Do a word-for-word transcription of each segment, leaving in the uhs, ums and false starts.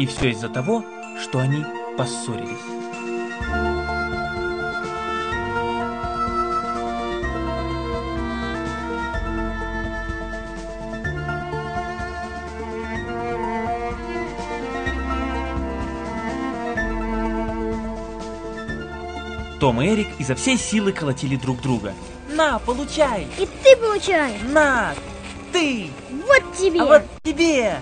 И все из-за того, что они поссорились. Том и Эрик изо всей силы колотили друг друга. На, получай! И ты получай! На, ты! Вот тебе! А вот тебе!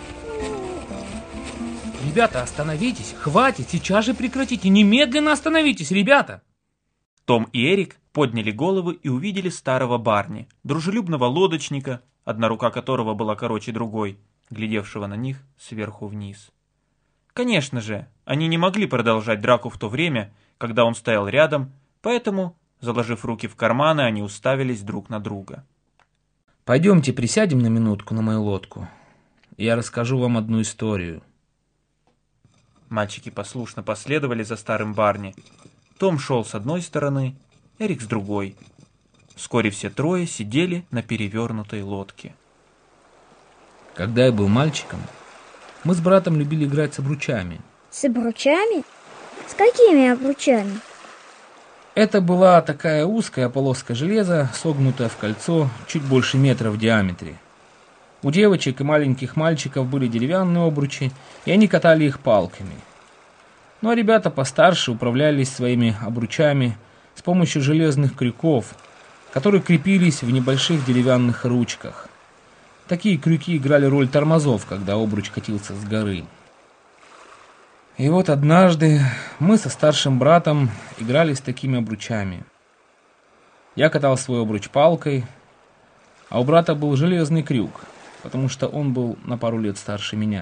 Ребята, остановитесь, хватит, сейчас же прекратите, немедленно остановитесь, ребята! Том и Эрик подняли головы и увидели старого Барни, дружелюбного лодочника, одна рука которого была короче другой, глядевшего на них сверху вниз. Конечно же, они не могли продолжать драку в то время, когда он стоял рядом, поэтому, заложив руки в карманы, они уставились друг на друга. Пойдемте присядем на минутку на мою лодку. Я расскажу вам одну историю. Мальчики послушно последовали за старым Барни. Том шел с одной стороны, Эрик с другой. Вскоре все трое сидели на перевернутой лодке. Когда я был мальчиком, мы с братом любили играть с обручами. С обручами? С какими обручами? Это была такая узкая полоска железа, согнутая в кольцо, чуть больше метра в диаметре. У девочек и маленьких мальчиков были деревянные обручи, и они катали их палками. Ну а ребята постарше управлялись своими обручами с помощью железных крюков, которые крепились в небольших деревянных ручках. Такие крюки играли роль тормозов, когда обруч катился с горы. И вот однажды мы со старшим братом играли с такими обручами. Я катал свой обруч палкой, а у брата был железный крюк, потому что он был на пару лет старше меня.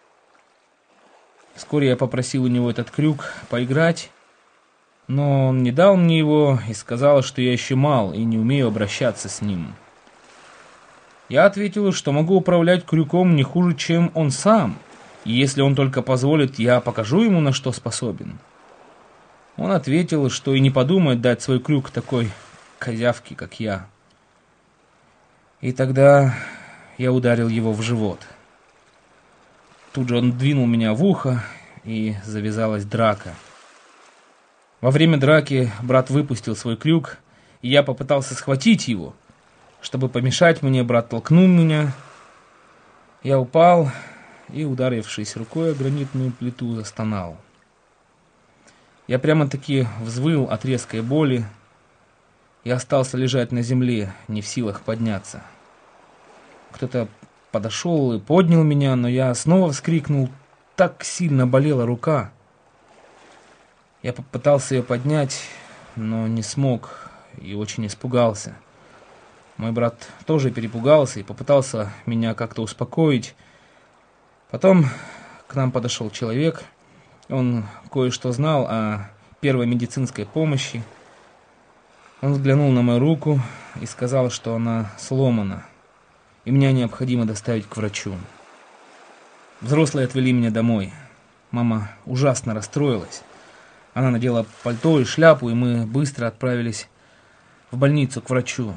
Вскоре я попросил у него этот крюк поиграть, но он не дал мне его и сказал, что я еще мал и не умею обращаться с ним. Я ответил, что могу управлять крюком не хуже, чем он сам, и если он только позволит, я покажу ему, на что способен. Он ответил, что и не подумает дать свой крюк такой козявке, как я. И тогда я ударил его в живот. Тут же он двинул меня в ухо, и завязалась драка. Во время драки брат выпустил свой крюк, и я попытался схватить его. Чтобы помешать мне, брат толкнул меня. Я упал и, ударившись рукой о гранитную плиту, застонал. Я прямо-таки взвыл от резкой боли и остался лежать на земле, не в силах подняться. Кто-то подошел и поднял меня, но я снова вскрикнул, так сильно болела рука. Я попытался ее поднять, но не смог и очень испугался. Мой брат тоже перепугался и попытался меня как-то успокоить. Потом к нам подошел человек, он кое-что знал о первой медицинской помощи. Он взглянул на мою руку и сказал, что она сломана, и меня необходимо доставить к врачу. Взрослые отвели меня домой. Мама ужасно расстроилась. Она надела пальто и шляпу, и мы быстро отправились в больницу к врачу.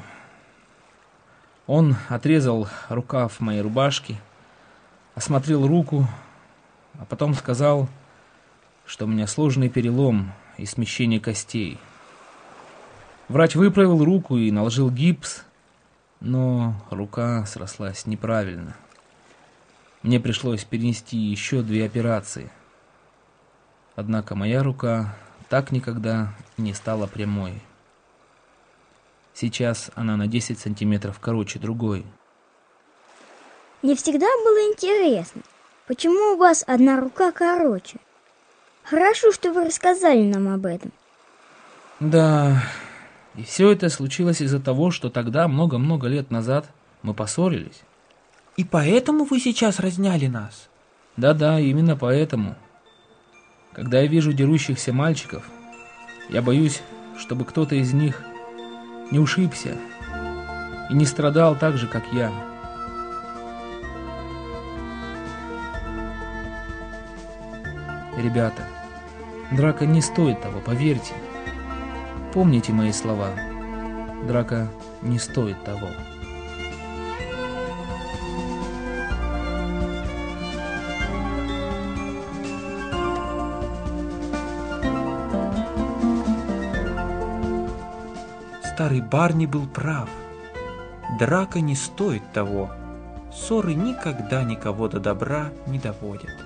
Он отрезал рукав моей рубашки, осмотрел руку, а потом сказал, что у меня сложный перелом и смещение костей. Врач выправил руку и наложил гипс, но рука срослась неправильно. Мне пришлось перенести еще две операции. Однако моя рука так никогда не стала прямой. Сейчас она на десять сантиметров короче другой. Мне всегда было интересно, почему у вас одна рука короче. Хорошо, что вы рассказали нам об этом. Да, и все это случилось из-за того, что тогда, много-много лет назад, мы поссорились. И поэтому вы сейчас разняли нас? Да-да, именно поэтому. Когда я вижу дерущихся мальчиков, я боюсь, чтобы кто-то из них не ушибся и не страдал так же, как я. Ребята, драка не стоит того, поверьте. Помните мои слова. Драка не стоит того. старый Барни был прав. Драка не стоит того. Ссоры никогда никого до добра не доводят.